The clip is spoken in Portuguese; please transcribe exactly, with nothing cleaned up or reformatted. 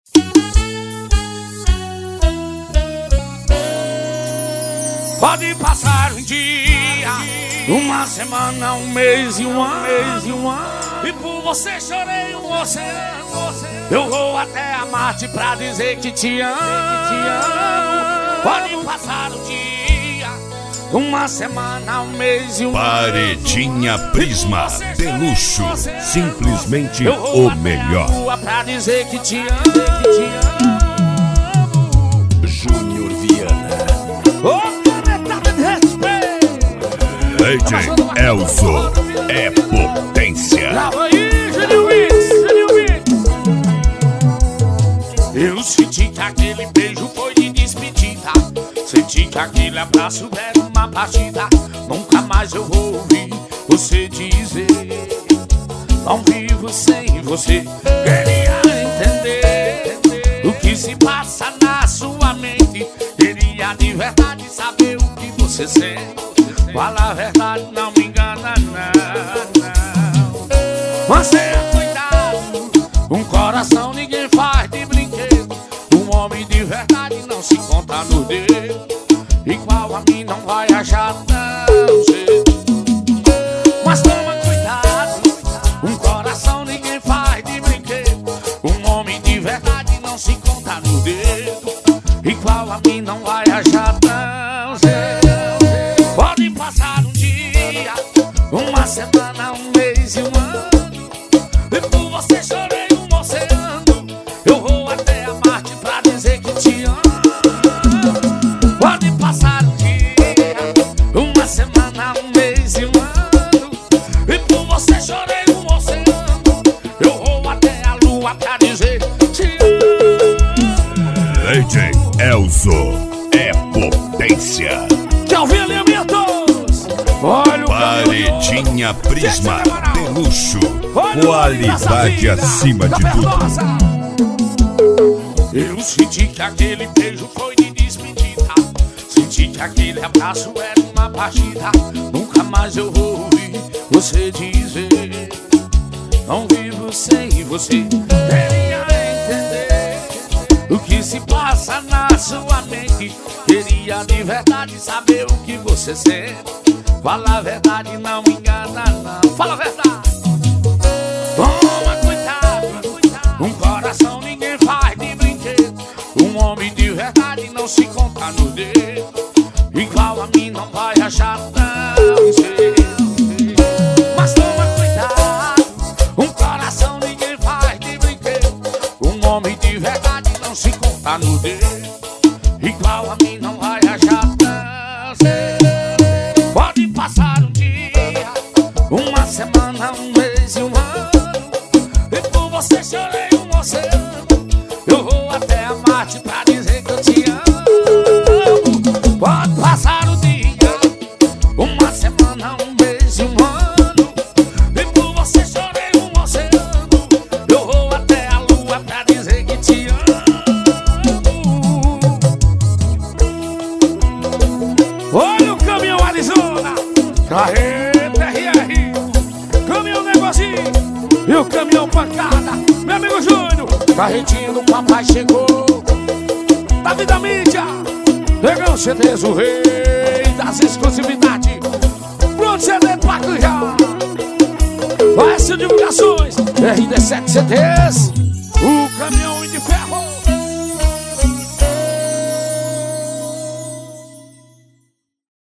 Pode passar um dia, uma semana, um mês e um ano, e um ano. E por você chorei um oceano. Eu vou até a Marte pra dizer que te amo. Pode passar um dia, uma semana, um mês e um ano. Paredinha Prisma de luxo, simplesmente o melhor. Pra dizer que te amo, que te amo. Júnior Viana. Oh, D J Elzo é potência. Grava aí, Júnior Mix, Júnior Mix. Eu senti que aquele beijo foi de despedida. Senti que aquele abraço era uma partida. Nunca mais eu vou ouvir você dizer não vivo sem você. Queria entender o que se passa na sua mente. Queria de verdade saber o que você sente. Fala a verdade, não me engana não, não. Mas tenha cuidado, um coração ninguém faz de brinquedo. Um homem de verdade não se conta no dedo. Igual a mim não vai achar tão cedo. Mas toma cuidado, um coração ninguém faz de brinquedo. Um homem de verdade não se conta no dedo. Igual a mim não vai achar tão cedo. Pode passar um dia, uma semana, um mês e um ano. E por você chorei um oceano. Eu vou até a Marte pra dizer que te amo. Pode passar um dia, uma semana, um mês e um ano. E por você chorei um oceano. Eu vou até a lua pra dizer que te amo. D J Elzo é potência. Tchau, Viliamentos! Olha o Paredinha Prisma de luxo, qualidade acima de tudo. Eu senti que aquele beijo foi de despedida. Senti que aquele abraço era uma partida. Nunca mais eu vou ouvir você dizer não vivo sem você. Queria entender o que se passa na sua mente. Queria de verdade saber o que você sente. Fala a verdade, não me engana não. Fala a verdade. Toma cuidado, um coração ninguém faz de brinquedo. Um homem de verdade não se conta no dedo. Igual a mim não vai achar tão cedo. Mas toma cuidado, um coração ninguém faz de brinquedo. Um homem de verdade não se conta no dedo. Igual a mim não vai achar tão cedo. Pode passar um dia, uma semana, um mês e um ano. E por você chorei um oceano. Eu vou até a Marte pra dizer que eu te amo. Pode passar um dia, uma semana, um mês e um ano. E por você chorei um oceano. Eu vou até a lua pra dizer que te amo. Olha o caminhão Arizona, carreta R R, caminhão Negocinho e o caminhão Pancada. Meu amigo Júnior, carretinha do papai chegou. Davi da mídia, Negão C Ds, o rei das exclusividades. Pronto C D Pacujá, vai ser divulgações R D sete C Ds, o caminhão de ferro.